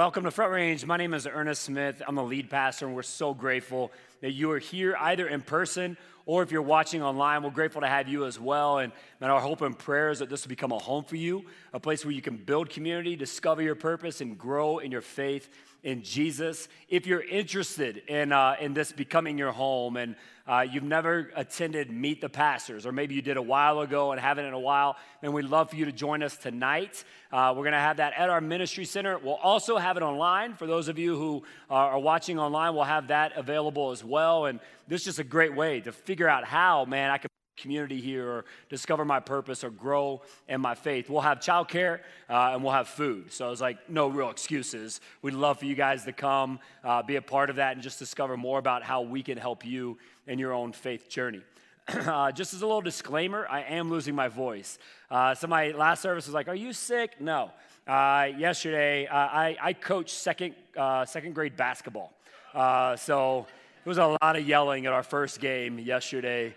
Welcome to Front Range. My name is Ernest Smith. I'm the lead pastor, and we're so grateful that you are here either in person or if you're watching online. We're grateful to have you as well. And man, our hope and prayer is that this will become a home for you, a place where you can build community, discover your purpose, and grow in your faith in Jesus. If you're interested in this becoming your home and you've never attended Meet the Pastors, or maybe you did a while ago and haven't in a while, then we'd love for you to join us tonight. We're going to have that at our ministry center. We'll also have it online. For those of you who are watching online, we'll have that available as well. And this is just a great way to figure out how, man, I can community here or discover my purpose or grow in my faith. We'll have childcare and we'll have food. So it's like no real excuses. We'd love for you guys to come, be a part of that, and just discover more about how we can help you in your own faith journey. Just as a little disclaimer, I am losing my voice. Somebody last service was like, "Are you sick?" No. Yesterday, I coached second grade basketball. So it was a lot of yelling at our first game yesterday.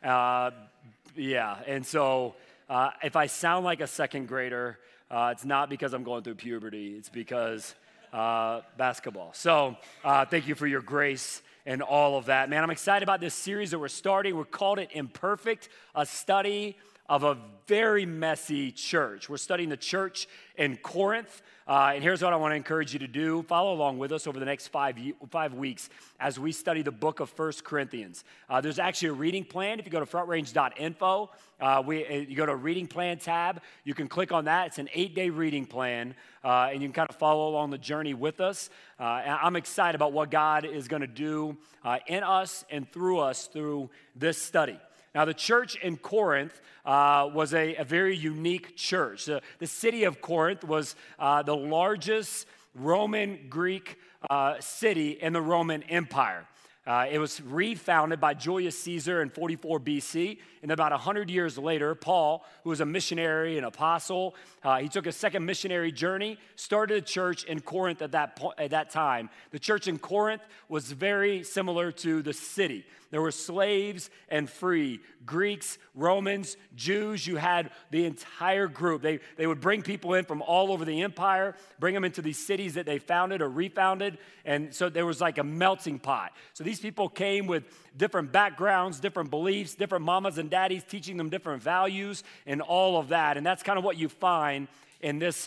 And so if I sound like a second grader, it's not because I'm going through puberty. It's because basketball. So thank you for your grace and all of that. Man, I'm excited about this series that we're starting. We called it Imperfect, a study of a very messy church. We're studying the church in Corinth. And here's what I want to encourage you to do. Follow along with us over the next 5 weeks as we study the book of 1 Corinthians. There's actually a reading plan. If you go to frontrange.info, you go to a reading plan tab. You can click on that. It's an 8-day reading plan, and you can kind of follow along the journey with us. And I'm excited about what God is going to do in us and through us through this study. Now, the church in Corinth was a very unique church. The city of Corinth was the largest Roman Greek city in the Roman Empire. It was refounded by Julius Caesar in 44 BC, and about 100 years later, Paul, who was a missionary and apostle, he took a second missionary journey, started a church in Corinth at that time. The church in Corinth was very similar to the city. There were slaves and free, Greeks, Romans, Jews. You had the entire group. They would bring people in from all over the empire, bring them into these cities that they founded or refounded, and so there was like a melting pot. So these people came with different backgrounds, different beliefs, different mamas and daddies teaching them different values and all of that, and that's kind of what you find in this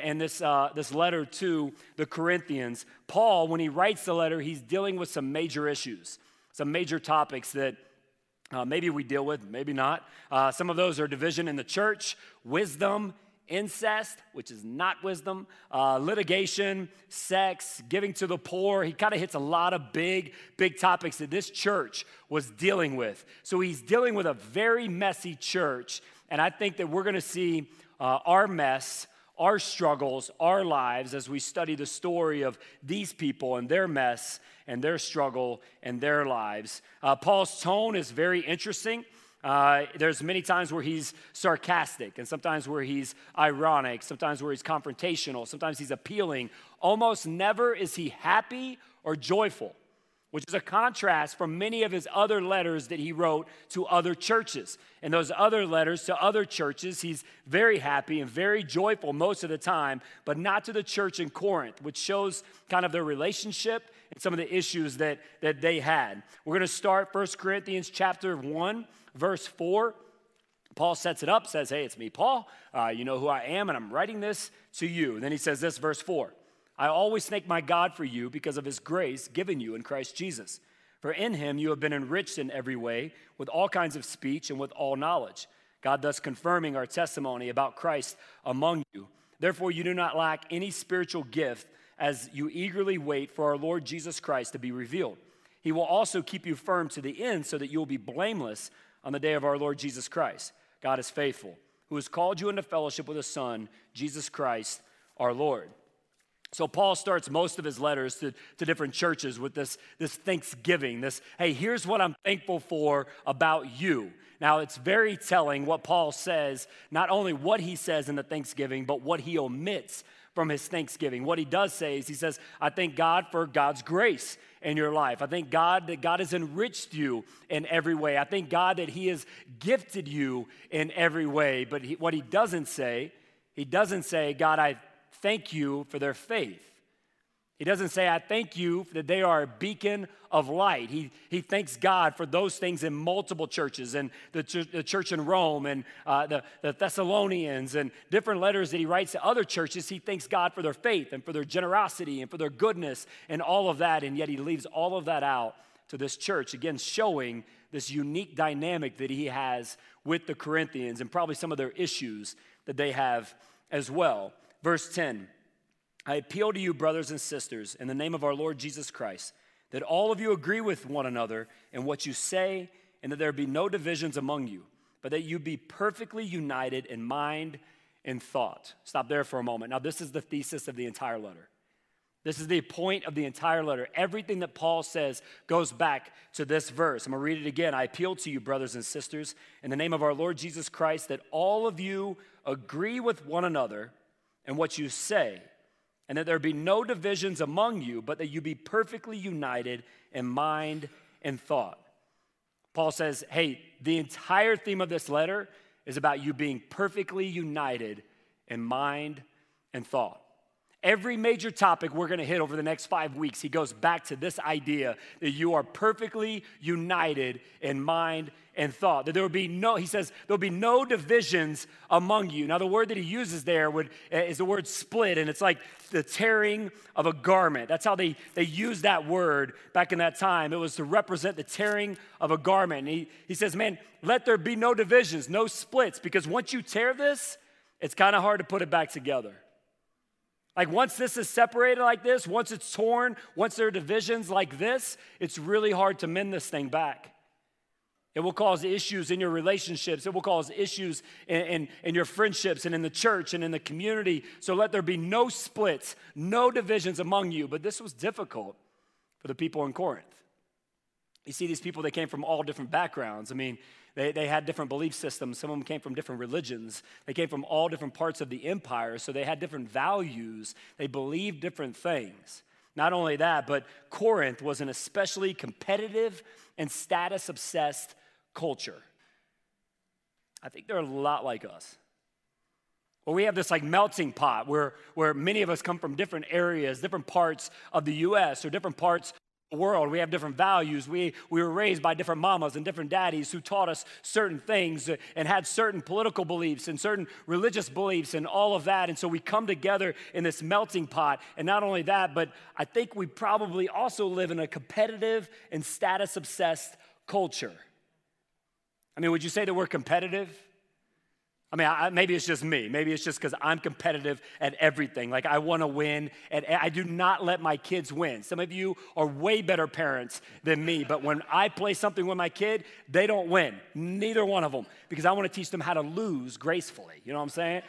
letter to the Corinthians. Paul, when he writes the letter, he's dealing with some major issues. Some major topics that maybe we deal with, maybe not. Some of those are division in the church, wisdom, incest, which is not wisdom, litigation, sex, giving to the poor. He kind of hits a lot of big topics that this church was dealing with. So he's dealing with a very messy church, and I think that we're going to see our mess, our struggles, our lives as we study the story of these people and their mess and their struggle and their lives. Paul's tone is very interesting. There's many times where he's sarcastic, and sometimes where he's ironic, sometimes where he's confrontational, sometimes he's appealing. Almost never is he happy or joyful, which is a contrast from many of his other letters that he wrote to other churches. In those other letters to other churches, he's very happy and very joyful most of the time, but not to the church in Corinth, which shows kind of their relationship and some of the issues that they had. We're going to start 1 Corinthians chapter 1, verse 4. Paul sets it up, says, "Hey, it's me, Paul. You know who I am, and I'm writing this to you." And then he says this, verse 4. "I always thank my God for you because of his grace given you in Christ Jesus. For in him you have been enriched in every way with all kinds of speech and with all knowledge, God thus confirming our testimony about Christ among you. Therefore you do not lack any spiritual gift as you eagerly wait for our Lord Jesus Christ to be revealed. He will also keep you firm to the end so that you will be blameless on the day of our Lord Jesus Christ. God is faithful, who has called you into fellowship with his Son, Jesus Christ our Lord." So Paul starts most of his letters to different churches with this thanksgiving, hey, here's what I'm thankful for about you. Now, it's very telling what Paul says, not only what he says in the thanksgiving, but what he omits from his thanksgiving. What he does say is he says, I thank God for God's grace in your life. I thank God that God has enriched you in every way. I thank God that he has gifted you in every way. But what he doesn't say, God, I thank you for their faith. He doesn't say, I thank you that they are a beacon of light. He thanks God for those things in multiple churches, and the church in Rome, and the Thessalonians, and different letters that he writes to other churches. He thanks God for their faith and for their generosity and for their goodness and all of that, and yet he leaves all of that out to this church, again, showing this unique dynamic that he has with the Corinthians and probably some of their issues that they have as well. Verse 10. I appeal to you, brothers and sisters, in the name of our Lord Jesus Christ, that all of you agree with one another in what you say, and that there be no divisions among you, but that you be perfectly united in mind and thought. Stop there for a moment. Now, this is the thesis of the entire letter. This is the point of the entire letter. Everything that Paul says goes back to this verse. I'm going to read it again. I appeal to you, brothers and sisters, in the name of our Lord Jesus Christ, that all of you agree with one another in what you say, and that there be no divisions among you, but that you be perfectly united in mind and thought. Paul says, hey, the entire theme of this letter is about you being perfectly united in mind and thought. Every major topic we're going to hit over the next 5 weeks, he goes back to this idea that you are perfectly united in mind and thought. That there will be no, he says, there will be no divisions among you. Now, the word that he uses there is the word split, and it's like the tearing of a garment. That's how they used that word back in that time. It was to represent the tearing of a garment. And he says, man, let there be no divisions, no splits, because once you tear this, it's kind of hard to put it back together. Like once this is separated like this, once it's torn, once there are divisions like this, it's really hard to mend this thing back. It will cause issues in your relationships. It will cause issues in your friendships and in the church and in the community. So let there be no splits, no divisions among you. But this was difficult for the people in Corinth. You see, these people, they came from all different backgrounds. I mean, they had different belief systems. Some of them came from different religions. They came from all different parts of the empire, so they had different values. They believed different things. Not only that, but Corinth was an especially competitive and status-obsessed culture. I think they're a lot like us. Well, we have this like melting pot where many of us come from different areas, different parts of the U.S. or different parts world. We have different values. We were raised by different mamas and different daddies who taught us certain things and had certain political beliefs and certain religious beliefs and all of that. And so we come together in this melting pot. And not only that, but I think we probably also live in a competitive and status-obsessed culture. I mean, would you say that we're competitive? I mean, maybe it's just me. Maybe it's just because I'm competitive at everything. Like, I want to win, and I do not let my kids win. Some of you are way better parents than me, but when I play something with my kid, they don't win. Neither one of them, because I want to teach them how to lose gracefully. You know what I'm saying?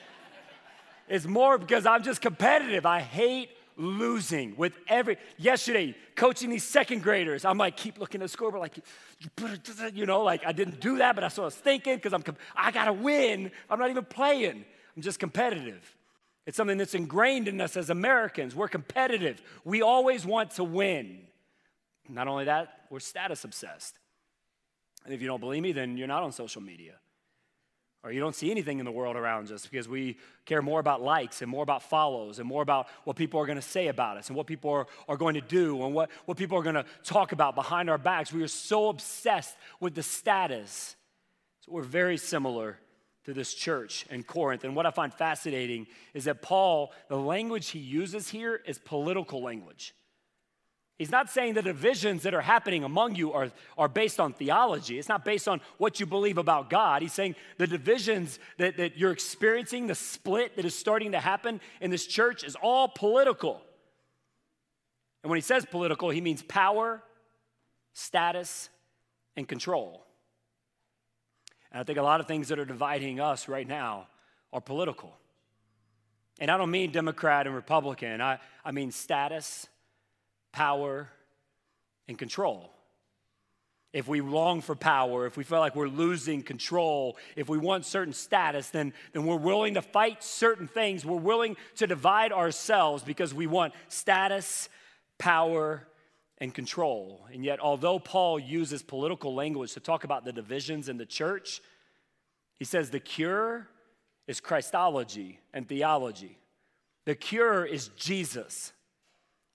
It's more because I'm just competitive. I hate losing with yesterday, coaching these second graders, I'm like, keep looking at the scoreboard, like, you know, like I didn't do that, but that's what I was thinking, because I gotta win. I'm not even playing. I'm just competitive. It's something that's ingrained in us as Americans. We're competitive. We always want to win. Not only that, we're status obsessed. And if you don't believe me, then you're not on social media. Or you don't see anything in the world around us, because we care more about likes and more about follows and more about what people are going to say about us and what people are going to do and what people are going to talk about behind our backs. We are so obsessed with the status. So we're very similar to this church in Corinth. And what I find fascinating is that Paul, the language he uses here is political language. He's not saying the divisions that are happening among you are based on theology. It's not based on what you believe about God. He's saying the divisions that you're experiencing, the split that is starting to happen in this church is all political. And when he says political, he means power, status, and control. And I think a lot of things that are dividing us right now are political. And I don't mean Democrat and Republican. I mean status, power, and control. If we long for power, if we feel like we're losing control, if we want certain status, then we're willing to fight certain things. We're willing to divide ourselves because we want status, power, and control. And yet, although Paul uses political language to talk about the divisions in the church, he says the cure is Christology and theology. The cure is Jesus.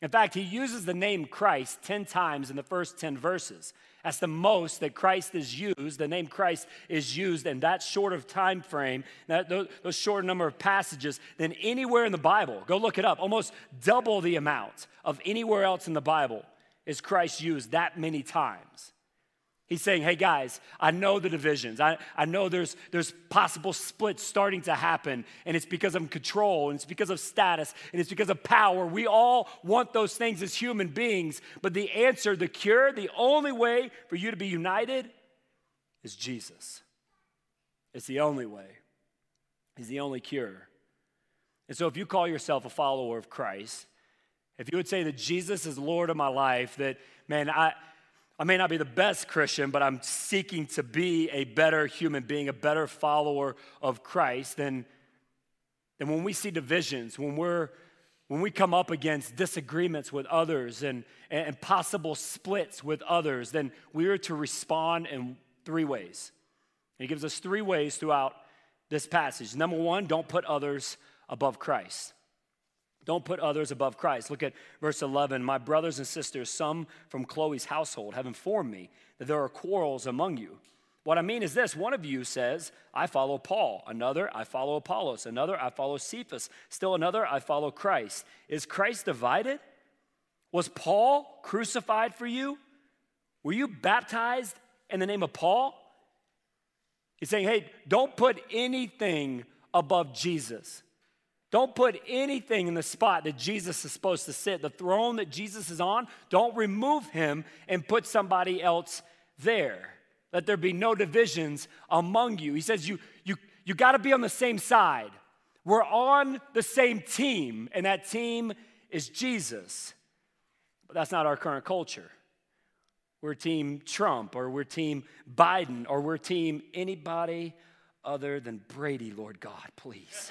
In fact, he uses the name Christ 10 times in the first 10 verses. That's the most that Christ is used. The name Christ is used in that short of time frame, those short number of passages, than anywhere in the Bible. Go look it up. Almost double the amount of anywhere else in the Bible is Christ used that many times. He's saying, hey guys, I know the divisions. I know there's possible splits starting to happen, and it's because of control, and it's because of status, and it's because of power. We all want those things as human beings, but the answer, the cure, the only way for you to be united is Jesus. It's the only way. He's the only cure. And so if you call yourself a follower of Christ, if you would say that Jesus is Lord of my life, that, man, I may not be the best Christian, but I'm seeking to be a better human being, a better follower of Christ, then when we see divisions, when we come up against disagreements with others and possible splits with others, then we are to respond in 3 ways. And he gives us 3 ways throughout this passage. Number 1, don't put others above Christ. Don't put others above Christ. Look at verse 11. My brothers and sisters, some from Chloe's household, have informed me that there are quarrels among you. What I mean is this: one of you says, I follow Paul. Another, I follow Apollos. Another, I follow Cephas. Still another, I follow Christ. Is Christ divided? Was Paul crucified for you? Were you baptized in the name of Paul? He's saying, hey, don't put anything above Jesus. Don't put anything in the spot that Jesus is supposed to sit, the throne that Jesus is on. Don't remove him and put somebody else there. Let there be no divisions among you. He says you got to be on the same side. We're on the same team, and that team is Jesus. But that's not our current culture. We're team Trump, or we're team Biden, or we're team anybody other than Brady, Lord God, please.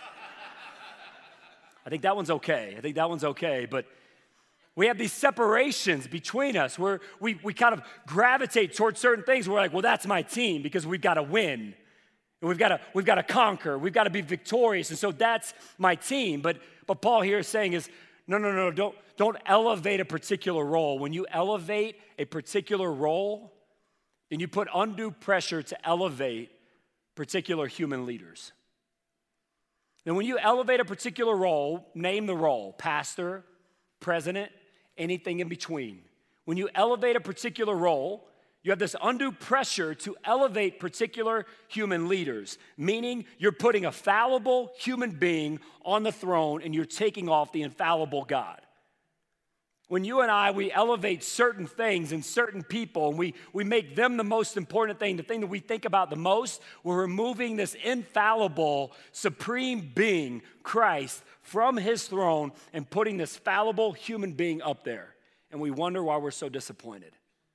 I think that one's okay. But we have these separations between us where we kind of gravitate towards certain things. We're like, well, that's my team because we've got to win. And we've got to conquer. We've got to be victorious. And so that's my team. But Paul here is saying is, no, don't elevate a particular role. When you elevate a particular role, then you put undue pressure to elevate particular human leaders. Then when you elevate a particular role, name the role: pastor, president, anything in between. When you elevate a particular role, you have this undue pressure to elevate particular human leaders, meaning you're putting a fallible human being on the throne and you're taking off the infallible God. When you and I, we elevate certain things and certain people, and we make them the most important thing, the thing that we think about the most, we're removing this infallible, supreme being, Christ, from his throne and putting this fallible human being up there. And we wonder why we're so disappointed.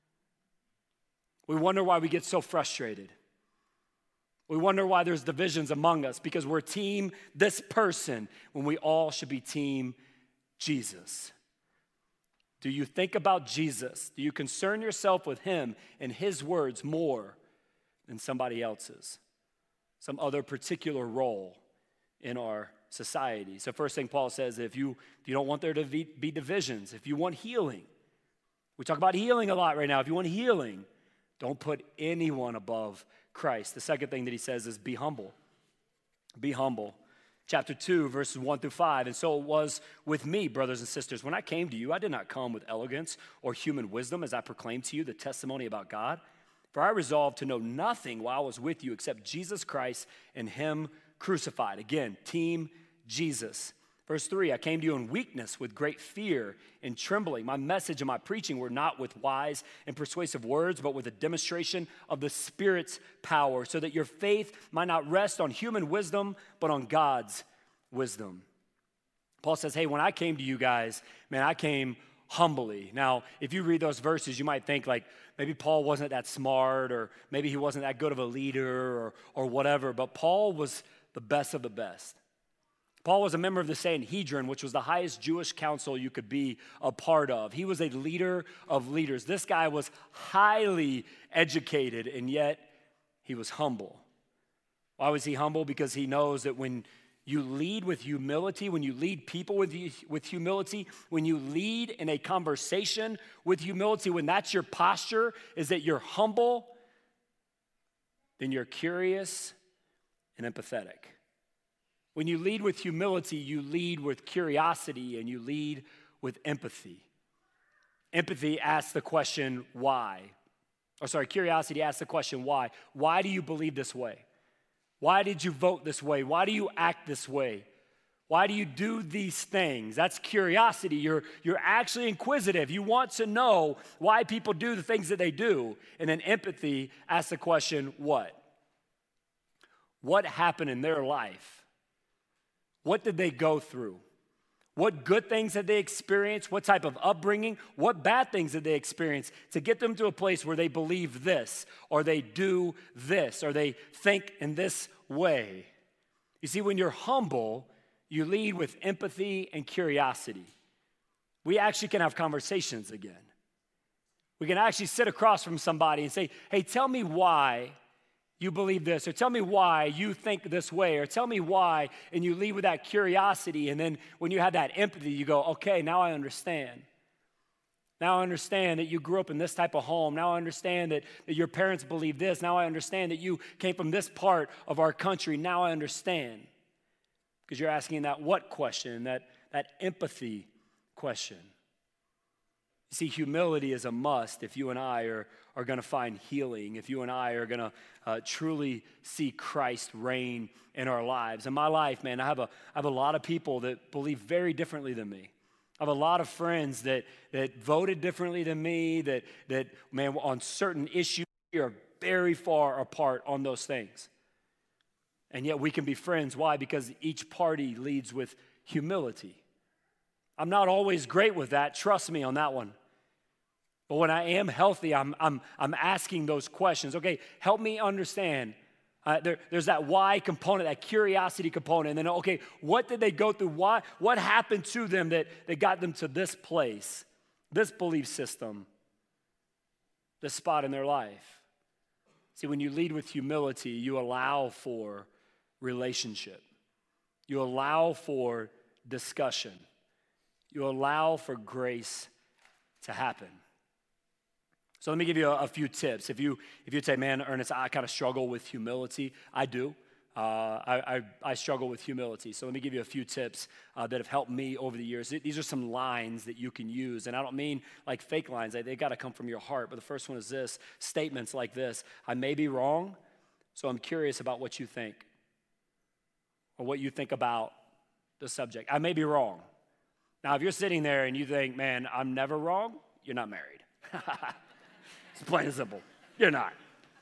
We wonder why we get so frustrated. We wonder why there's divisions among us, because we're team this person when we all should be team Jesus. Do you think about Jesus? Do you concern yourself with him and his words more than somebody else's, some other particular role in our society? So first thing Paul says, if you don't want there to be divisions, if you want healing, we talk about healing a lot right now. If you want healing, don't put anyone above Christ. The second thing that he says is be humble. Be humble. Chapter 2, verses 1 through 5. And so it was with me, brothers and sisters. When I came to you, I did not come with elegance or human wisdom as I proclaimed to you the testimony about God. For I resolved to know nothing while I was with you except Jesus Christ and him crucified. Again, team Jesus. Verse 3, I came to you in weakness with great fear and trembling. My message and my preaching were not with wise and persuasive words, but with a demonstration of the Spirit's power, so that your faith might not rest on human wisdom, but on God's wisdom. Paul says, hey, when I came to you guys, man, I came humbly. Now, if you read those verses, you might think like maybe Paul wasn't that smart, or maybe he wasn't that good of a leader, or whatever, but Paul was the best of the best. Paul was a member of the Sanhedrin, which was the highest Jewish council you could be a part of. He was a leader of leaders. This guy was highly educated, and yet he was humble. Why was he humble? Because he knows that when you lead with humility, when you lead people with humility, when you lead in a conversation with humility, when that's your posture, is that you're humble, then you're curious and empathetic. When you lead with humility, you lead with curiosity and you lead with empathy. Empathy asks the question, why? Curiosity asks the question, why? Why do you believe this way? Why did you vote this way? Why do you act this way? Why do you do these things? That's curiosity. You're actually inquisitive. You want to know why people do the things that they do. And then empathy asks the question, what? What happened in their life? What did they go through? What good things did they experience? What type of upbringing? What bad things did they experience to get them to a place where they believe this, or they do this, or they think in this way? You see, when you're humble, you lead with empathy and curiosity. We actually can have conversations again. We can actually sit across from somebody and say, hey, tell me why you believe this, or tell me why you think this way, or tell me why, and you lead with that curiosity, and then when you have that empathy, you go, okay, now I understand. Now I understand that you grew up in this type of home. Now I understand that your parents believe this. Now I understand that you came from this part of our country. Now I understand. Because you're asking that what question, that empathy question. You see, humility is a must if you and I are going to find healing, if you and I are going to truly see Christ reign in our lives. In my life, man, I have a lot of people that believe very differently than me. I have a lot of friends that voted differently than me, that man, on certain issues, we are very far apart on those things. And yet we can be friends. Why? Because each party leads with humility. I'm not always great with that. Trust me on that one. But when I am healthy, I'm asking those questions. Okay, help me understand. There's that why component, that curiosity component. And then, okay, what did they go through? Why? What happened to them that got them to this place, this belief system, this spot in their life? See, when you lead with humility, you allow for relationship. You allow for discussion. You allow for grace to happen. So let me give you a few tips. If you say, man, Ernest, I kind of struggle with humility, I do. I struggle with humility. So let me give you a few tips that have helped me over the years. These are some lines that you can use. And I don't mean like fake lines. They got to come from your heart. But the first one is this, statements like this. I may be wrong, so I'm curious about what you think, or what you think about the subject. I may be wrong. Now, if you're sitting there and you think, man, I'm never wrong, you're not married. It's plain and simple. You're not.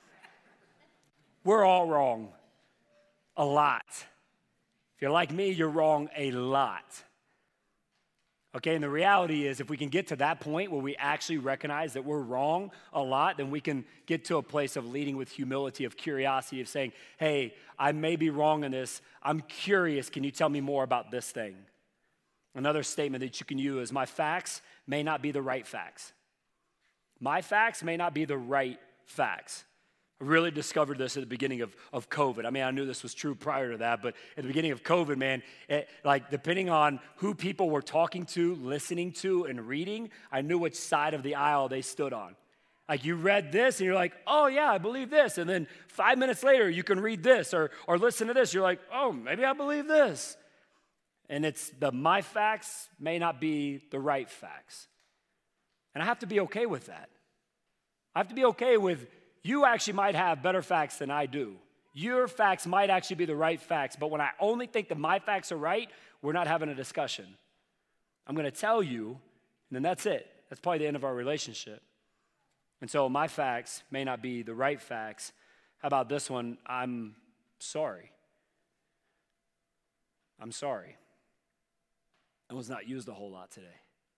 We're all wrong. A lot. If you're like me, you're wrong a lot. Okay, and the reality is if we can get to that point where we actually recognize that we're wrong a lot, then we can get to a place of leading with humility, of curiosity, of saying, hey, I may be wrong in this. I'm curious. Can you tell me more about this thing? Another statement that you can use is my facts may not be the right facts. My facts may not be the right facts. I really discovered this at the beginning of COVID. I mean, I knew this was true prior to that, but at the beginning of COVID, man, depending on who people were talking to, listening to, and reading, I knew which side of the aisle they stood on. Like you read this and you're like, oh yeah, I believe this. And then 5 minutes later, you can read this or listen to this. You're like, oh, maybe I believe this. And it's my facts may not be the right facts. And I have to be okay with that. I have to be okay with you actually might have better facts than I do. Your facts might actually be the right facts, but when I only think that my facts are right, we're not having a discussion. I'm going to tell you, and then that's it. That's probably the end of our relationship. And so my facts may not be the right facts. How about this one? I'm sorry. I'm sorry. That was not used a whole lot today.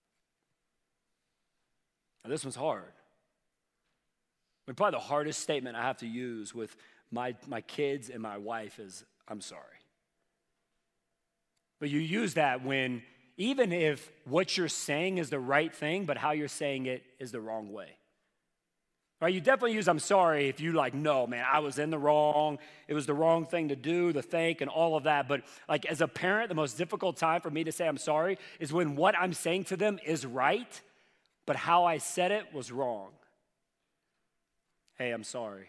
Now, this one's hard. But probably the hardest statement I have to use with my kids and my wife is, I'm sorry. But you use that when, even if what you're saying is the right thing, but how you're saying it is the wrong way. Right? You definitely use I'm sorry if you like, no, man, I was in the wrong. It was the wrong thing to do, to think, and all of that. But like as a parent, the most difficult time for me to say I'm sorry is when what I'm saying to them is right, but how I said it was wrong. Hey, I'm sorry.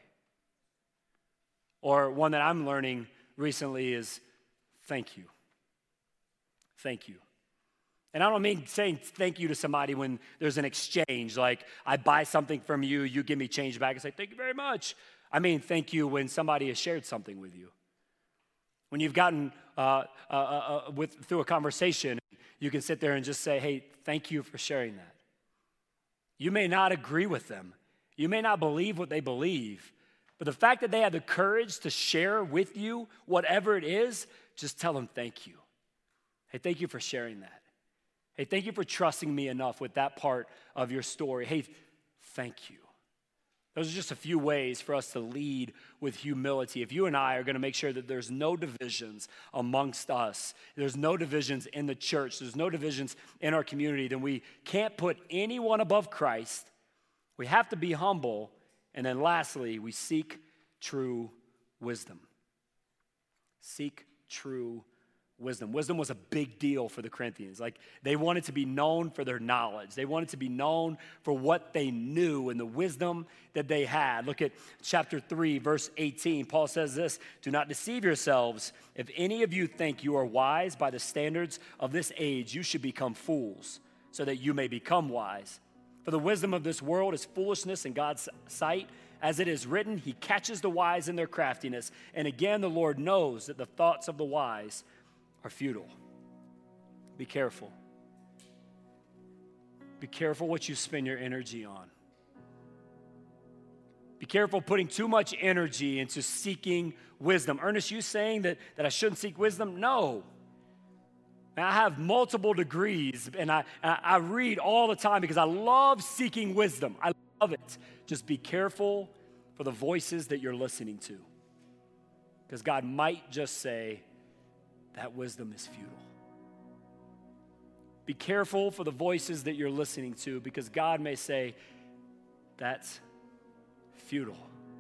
Or one that I'm learning recently is thank you. Thank you. And I don't mean saying thank you to somebody when there's an exchange, like I buy something from you, you give me change back and say, thank you very much. I mean thank you when somebody has shared something with you. When you've gotten through a conversation, you can sit there and just say, hey, thank you for sharing that. You may not agree with them. You may not believe what they believe, but the fact that they had the courage to share with you whatever it is, just tell them thank you. Hey, thank you for sharing that. Hey, thank you for trusting me enough with that part of your story. Hey, thank you. Those are just a few ways for us to lead with humility. If you and I are going to make sure that there's no divisions amongst us, there's no divisions in the church, there's no divisions in our community, then we can't put anyone above Christ. We have to be humble. And then lastly, we seek true wisdom. Seek true wisdom. Wisdom was a big deal for the Corinthians. Like they wanted to be known for their knowledge. They wanted to be known for what they knew and the wisdom that they had. Look at chapter 3, verse 18. Paul says this, do not deceive yourselves. If any of you think you are wise by the standards of this age, you should become fools so that you may become wise. For the wisdom of this world is foolishness in God's sight. As it is written, he catches the wise in their craftiness. And again, the Lord knows that the thoughts of the wise are futile. Be careful. Be careful what you spend your energy on. Be careful putting too much energy into seeking wisdom. Ernest, you saying that I shouldn't seek wisdom? No. I have multiple degrees and I read all the time because I love seeking wisdom. I love it. Just be careful for the voices that you're listening to. Because God might just say, that wisdom is futile. Be careful for the voices that you're listening to because God may say, that's futile.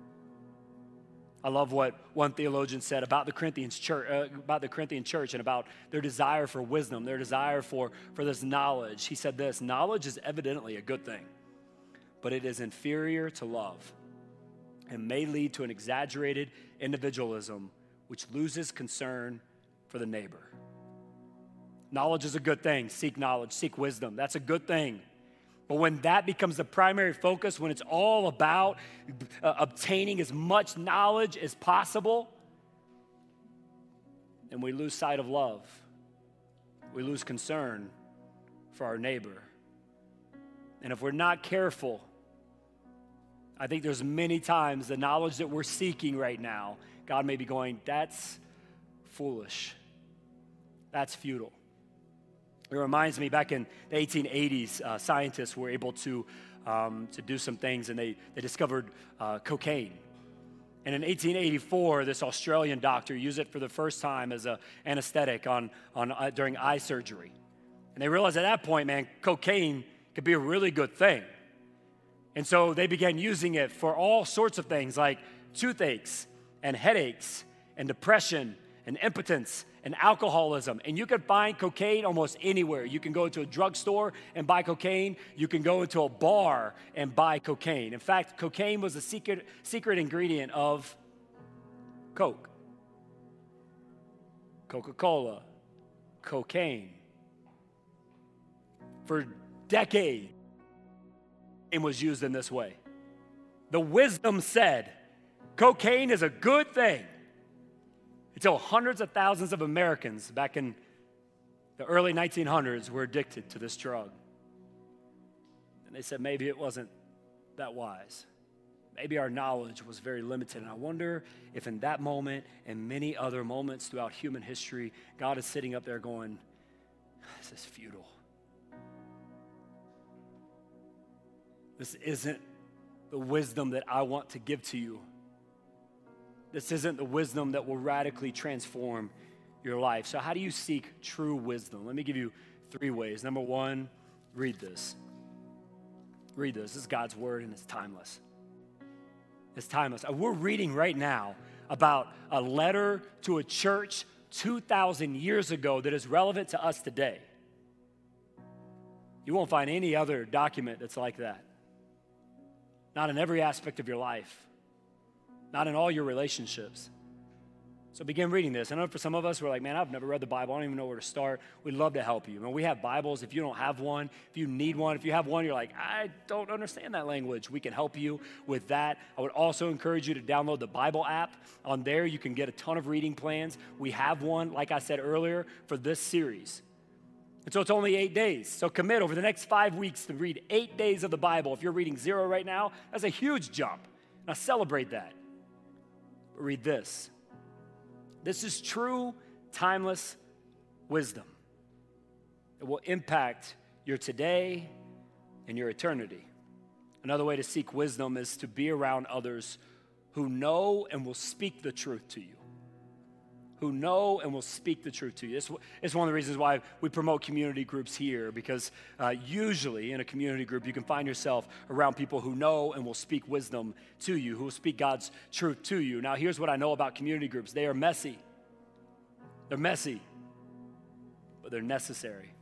I love what one theologian said about the Corinthian church, and about their desire for wisdom, their desire for this knowledge. He said this, knowledge is evidently a good thing, but it is inferior to love and may lead to an exaggerated individualism which loses concern for the neighbor. Knowledge is a good thing. Seek knowledge, seek wisdom. That's a good thing. But when that becomes the primary focus, when it's all about obtaining as much knowledge as possible, then we lose sight of love. We lose concern for our neighbor. And if we're not careful, I think there's many times the knowledge that we're seeking right now, God may be going, that's foolish. That's futile. It reminds me back in the 1880s, scientists were able to do some things, and they discovered cocaine. And in 1884, this Australian doctor used it for the first time as an anesthetic during eye surgery. And they realized at that point, man, cocaine could be a really good thing. And so they began using it for all sorts of things like toothaches and headaches and depression and impotence and alcoholism. And you can find cocaine almost anywhere. You can go to a drugstore and buy cocaine. You can go into a bar and buy cocaine. In fact, cocaine was a secret ingredient of Coke, Coca-Cola, cocaine. For decades, it was used in this way. The wisdom said, cocaine is a good thing. Until hundreds of thousands of Americans back in the early 1900s were addicted to this drug. And they said maybe it wasn't that wise. Maybe our knowledge was very limited. And I wonder if in that moment and many other moments throughout human history, God is sitting up there going, this is futile. This isn't the wisdom that I want to give to you. This isn't the wisdom that will radically transform your life. So how do you seek true wisdom? Let me give you 3 ways. Number 1, read this. Read this. This is God's word and it's timeless. is timeless. We're reading right now about a letter to a church 2,000 years ago that is relevant to us today. You won't find any other document that's like that. Not in every aspect of your life. Not in all your relationships. So begin reading this. I know for some of us, we're like, man, I've never read the Bible. I don't even know where to start. We'd love to help you. I mean, we have Bibles. If you don't have one, if you need one, if you have one, you're like, I don't understand that language. We can help you with that. I would also encourage you to download the Bible app. On there, you can get a ton of reading plans. We have one, like I said earlier, for this series. And so it's only 8 days. So commit over the next 5 weeks to read 8 days of the Bible. If you're reading 0 right now, that's a huge jump. Now celebrate that. But read this. This is true, timeless wisdom. It will impact your today and your eternity. Another way to seek wisdom is to be around others who know and will speak the truth to you. Who know and will speak the truth to you. This is one of the reasons why we promote community groups here, because usually in a community group, you can find yourself around people who know and will speak wisdom to you, who will speak God's truth to you. Now, here's what I know about community groups. They are messy. They're messy, but they're necessary.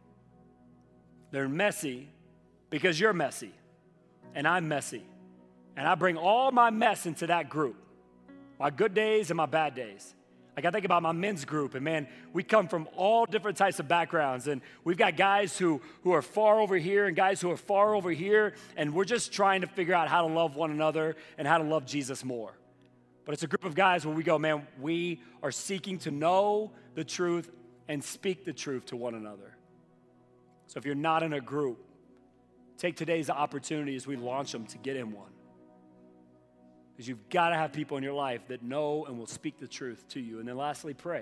They're messy because you're messy, and I'm messy. And I bring all my mess into that group, my good days and my bad days. Like I think about my men's group, and man, we come from all different types of backgrounds, and we've got guys who are far over here and guys who are far over here, and we're just trying to figure out how to love one another and how to love Jesus more. But it's a group of guys where we go, man, we are seeking to know the truth and speak the truth to one another. So if you're not in a group, take today's opportunity as we launch them to get in one. Because you've got to have people in your life that know and will speak the truth to you. And then lastly, pray.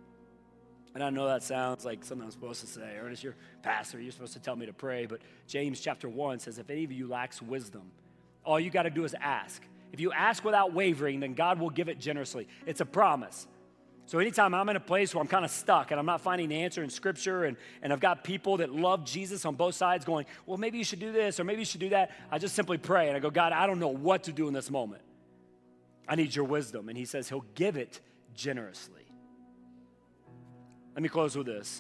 And I know that sounds like something I'm supposed to say, or as your pastor, you're supposed to tell me to pray. But James chapter 1 says, if any of you lacks wisdom, all you got to do is ask. If you ask without wavering, then God will give it generously. It's a promise. So anytime I'm in a place where I'm kind of stuck and I'm not finding the answer in Scripture, and I've got people that love Jesus on both sides going, well, maybe you should do this or maybe you should do that, I just simply pray. And I go, God, I don't know what to do in this moment. I need your wisdom. And he says he'll give it generously. Let me close with this.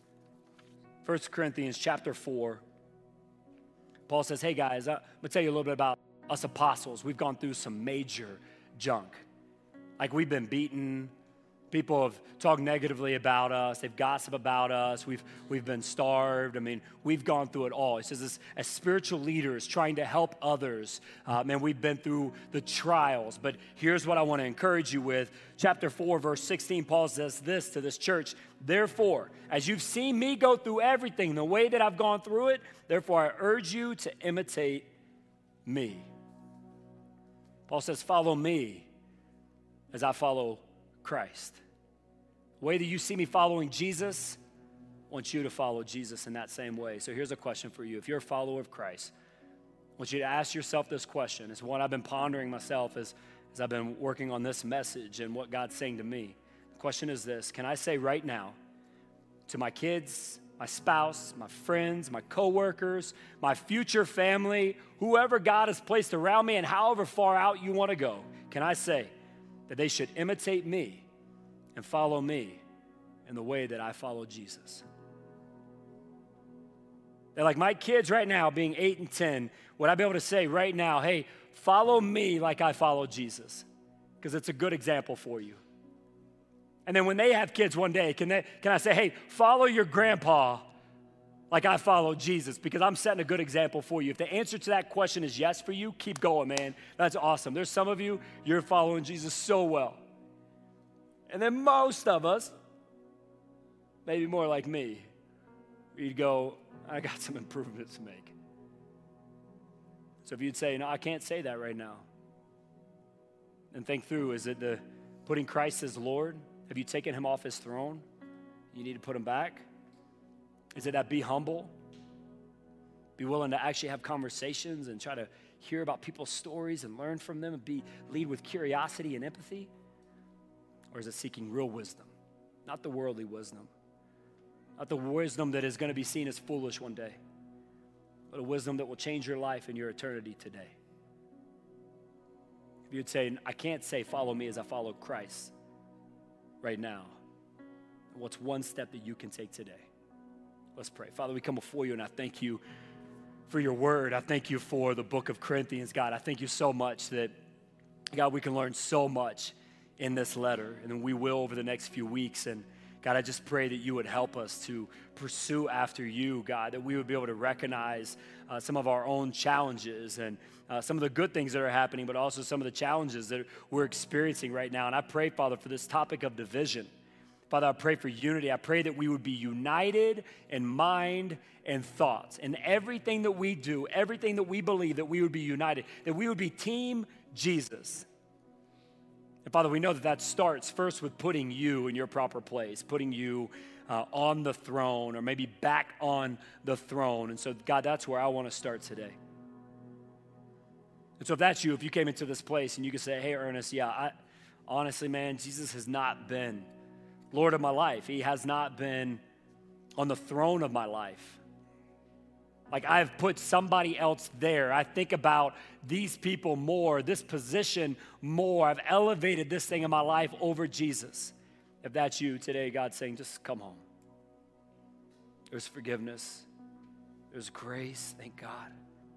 1 Corinthians chapter 4. Paul says, hey guys, I'm going to tell you a little bit about us apostles. We've gone through some major junk. Like we've been beaten. People have talked negatively about us. They've gossiped about us. We've been starved. I mean, we've gone through it all. He says this, as spiritual leaders trying to help others, man, we've been through the trials. But here's what I want to encourage you with. Chapter 4, verse 16, Paul says this to this church. Therefore, as you've seen me go through everything the way that I've gone through it, therefore I urge you to imitate me. Paul says, follow me as I follow Christ. The way that you see me following Jesus, I want you to follow Jesus in that same way. So here's a question for you. If you're a follower of Christ, I want you to ask yourself this question. It's one I've been pondering myself as I've been working on this message and what God's saying to me. The question is this: can I say right now to my kids, my spouse, my friends, my coworkers, my future family, whoever God has placed around me and however far out you want to go, can I say that they should imitate me and follow me in the way that I follow Jesus? They're like my kids right now, being 8 and 10, would I be able to say right now, hey, follow me like I follow Jesus? Because it's a good example for you. And then when they have kids one day, can I say, hey, follow your grandpa like I follow Jesus? Because I'm setting a good example for you. If the answer to that question is yes for you, keep going, man. That's awesome. There's some of you, you're following Jesus so well. And then most of us, maybe more like me, you'd go, I got some improvements to make. So if you'd say, no, I can't say that right now, then think through, is it the putting Christ as Lord? Have you taken him off his throne? You need to put him back? Is it that be humble? Be willing to actually have conversations and try to hear about people's stories and learn from them and lead with curiosity and empathy? Or is it seeking real wisdom? Not the worldly wisdom. Not the wisdom that is going to be seen as foolish one day, but a wisdom that will change your life and your eternity today. If you'd say, I can't say follow me as I follow Christ right now, what's one step that you can take today? Let's pray. Father, we come before you, and I thank you for your word. I thank you for the book of Corinthians, God. I thank you so much that, God, we can learn so much in this letter, and we will over the next few weeks. And God, I just pray that you would help us to pursue after you, God, that we would be able to recognize some of our own challenges and some of the good things that are happening, but also some of the challenges that we're experiencing right now. And I pray, Father, for this topic of division. Father, I pray for unity. I pray that we would be united in mind and thoughts. In everything that we do, everything that we believe, that we would be united, that we would be Team Jesus. And Father, we know that that starts first with putting you in your proper place, putting you on the throne, or maybe back on the throne. And so, God, that's where I want to start today. And so if that's you, if you came into this place and you could say, hey, Ernest, honestly, man, Jesus has not been Lord of my life. He has not been on the throne of my life. Like, I've put somebody else there. I think about these people more, this position more. I've elevated this thing in my life over Jesus. If that's you today, God's saying, just come home. There's forgiveness. There's grace. Thank God.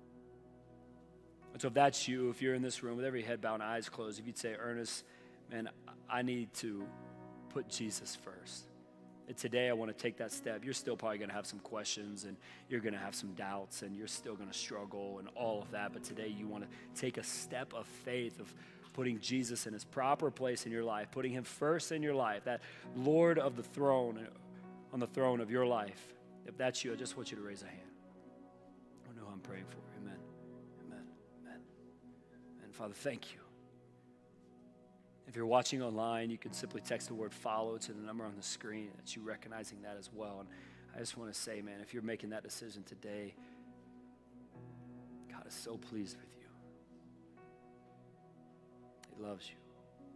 And so if that's you, if you're in this room with every head bowed and eyes closed, if you'd say, Ernest, man, I need to put Jesus first. And today I want to take that step. You're still probably going to have some questions, and you're going to have some doubts, and you're still going to struggle and all of that. But today you want to take a step of faith of putting Jesus in his proper place in your life, putting him first in your life, that Lord of the throne, on the throne of your life. If that's you, I just want you to raise a hand. I know who I'm praying for. Amen. Amen. Amen. And Father, thank you. If you're watching online, you can simply text the word follow to the number on the screen. That's you recognizing that as well. And I just want to say, man, if you're making that decision today, God is so pleased with you. He loves you.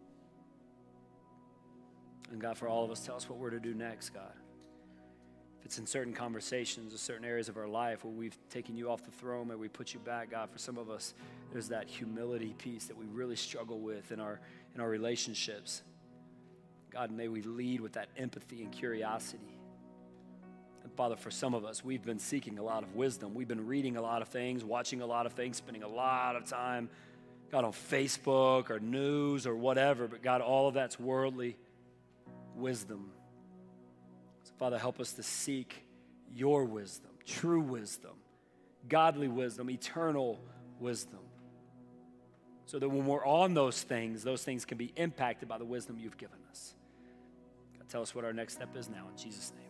And God, for all of us, tell us what we're to do next, God. If it's in certain conversations or certain areas of our life where we've taken you off the throne, where we put you back, God, for some of us, there's that humility piece that we really struggle with in our relationships. God, may we lead with that empathy and curiosity. And Father, for some of us, we've been seeking a lot of wisdom. We've been reading a lot of things, watching a lot of things, spending a lot of time, God, on Facebook or news or whatever. But God, all of that's worldly wisdom. So Father, help us to seek your wisdom, true wisdom, godly wisdom, eternal wisdom. So that when we're on those things can be impacted by the wisdom you've given us. God, tell us what our next step is now in Jesus' name.